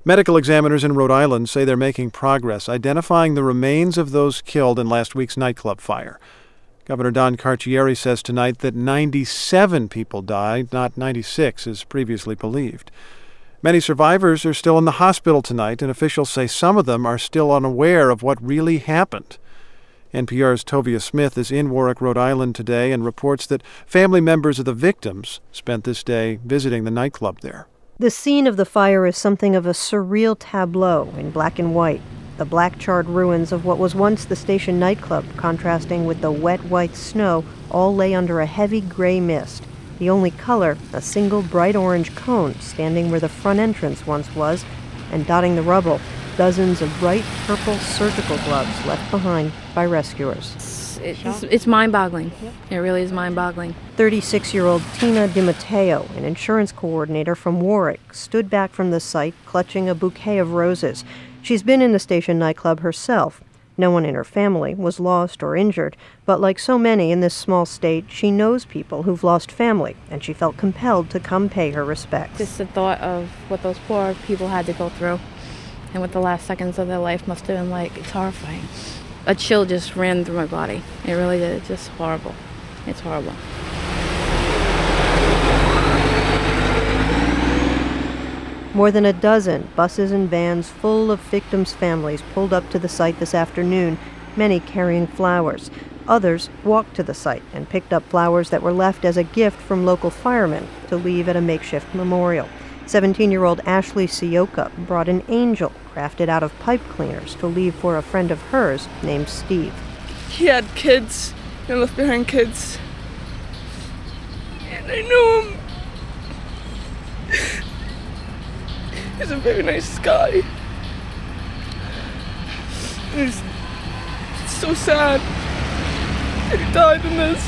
Medical examiners in Rhode Island say they're making progress identifying the remains of those killed in last week's nightclub fire. Governor Don Carcieri says tonight that 97 people died, not 96 as previously believed. Many survivors are still in the hospital tonight, and officials say some of them are still unaware of what really happened. NPR's Tovia Smith is in Warwick, Rhode Island today and reports that family members of the victims spent this day visiting the nightclub there. The scene of the fire is something of a surreal tableau in black and white. The black charred ruins of what was once the station nightclub, contrasting with the wet white snow, all lay under a heavy gray mist. The only color, a single bright orange cone standing where the front entrance once was, and dotting the rubble, dozens of bright purple surgical gloves left behind by rescuers. It's mind-boggling. Yep. It really is mind-boggling. 36-year-old Tina DiMatteo, an insurance coordinator from Warwick, stood back from the site clutching a bouquet of roses. She's been in the station nightclub herself. No one in her family was lost or injured, but like so many in this small state, she knows people who've lost family, and she felt compelled to come pay her respects. Just the thought of what those poor people had to go through and what the last seconds of their life must have been like, it's horrifying. A chill just ran through my body. It really did. It's just horrible. It's horrible. More than a dozen buses and vans full of victims' families pulled up to the site this afternoon, many carrying flowers. Others walked to the site and picked up flowers that were left as a gift from local firemen to leave at a makeshift memorial. 17-year-old Ashley Sioka brought an angel crafted out of pipe cleaners to leave for a friend of hers named Steve. He had kids and left behind kids. And I knew him. He's a very nice guy. It's so sad that he died in this.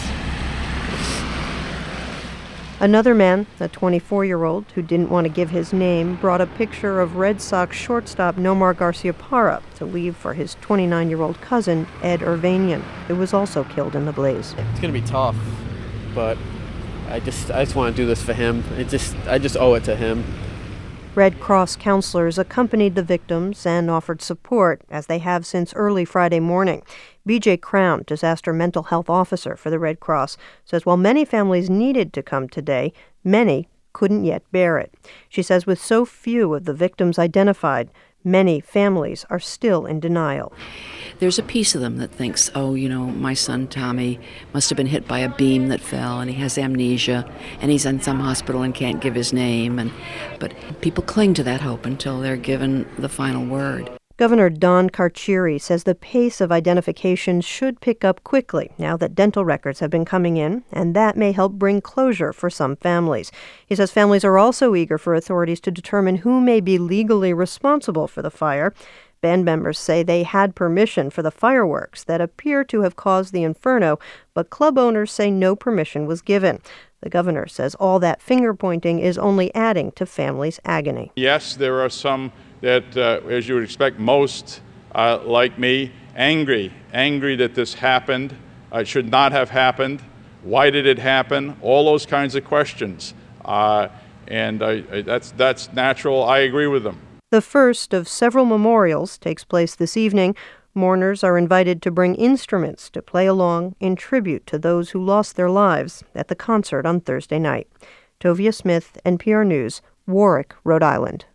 Another man, a 24-year-old who didn't want to give his name, brought a picture of Red Sox shortstop Nomar Garciaparra to leave for his 29-year-old cousin, Ed Irvanian, who was also killed in the blaze. It's going to be tough, but I just want to do this for him. I just owe it to him. Red Cross counselors accompanied the victims and offered support, as they have since early Friday morning. B.J. Crown, disaster mental health officer for the Red Cross, says while many families needed to come today, many couldn't yet bear it. She says with so few of the victims identified, many families are still in denial. There's a piece of them that thinks, oh, my son Tommy must have been hit by a beam that fell and he has amnesia and he's in some hospital and can't give his name. But people cling to that hope until they're given the final word. Governor Don Carcieri says the pace of identification should pick up quickly now that dental records have been coming in, and that may help bring closure for some families. He says families are also eager for authorities to determine who may be legally responsible for the fire. Band members say they had permission for the fireworks that appear to have caused the inferno, but club owners say no permission was given. The governor says all that finger-pointing is only adding to families' agony. Yes, there are some that, as you would expect, most, like me, angry that this happened. It should not have happened. Why did it happen? All those kinds of questions. And that's natural. I agree with them. The first of several memorials takes place this evening. Mourners are invited to bring instruments to play along in tribute to those who lost their lives at the concert on Thursday night. Tovia Smith, NPR News, Warwick, Rhode Island.